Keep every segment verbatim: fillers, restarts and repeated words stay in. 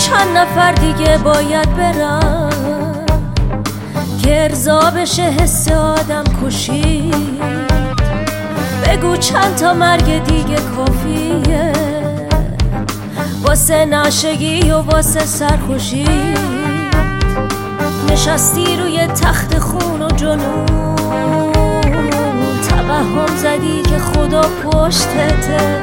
چند نفر دیگه باید برن که ارضا بشه حس آدم کشی. بگو چند تا مرگ دیگه کافیه واسه نشگی و واسه سرخوشی. نشستی روی تخت خون و جنون، توهم زدی که خدا پشتته،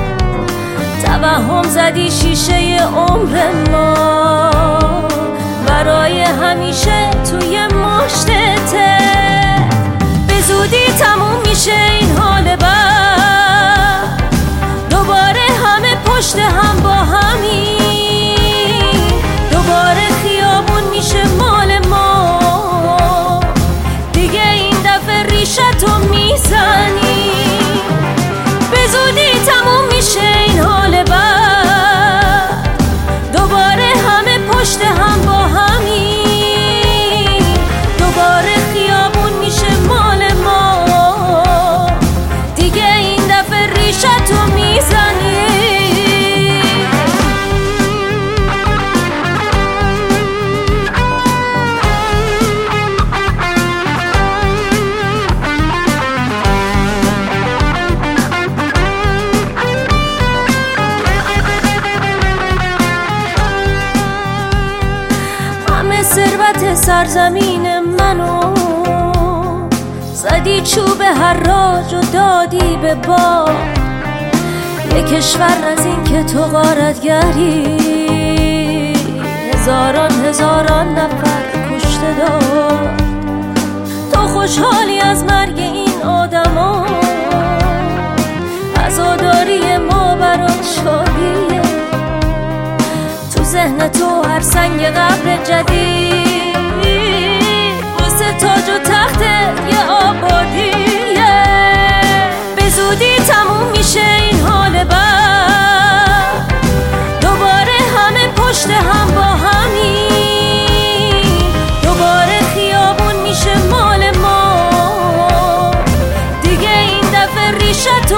توهم زدی شیشه عمر ما برای همیشه توی مشتته. به زودی تموم میشه این حال بد، دوباره همه پشت هم با همین، دوباره خیابون میشه مال ما، دیگه این دفعه ریشتو میزنی. به زودی تموم میشه این حال بد، دوباره همه پشت هم با همین، دوباره خیابون میشه مال ما، دیگه این دفعه ریشتو میزنی. ثروت سرزمین منو زدی چوب حراج و دادی به با یه کشور از این که تو غارتگری هزاران هزاران نفر کشته داد. تو خوشحالی از مرگ این آدما، عزاداری ما برات شادیه. تو ذهن تو هر سنگ قبر جدید واسه تاج و تخت یه آبادیه. به زودی تموم میشه این حال بد، دوباره همه پشت هم با همین، دوباره خیابون میشه مال ما، دیگه این دفعه ریشت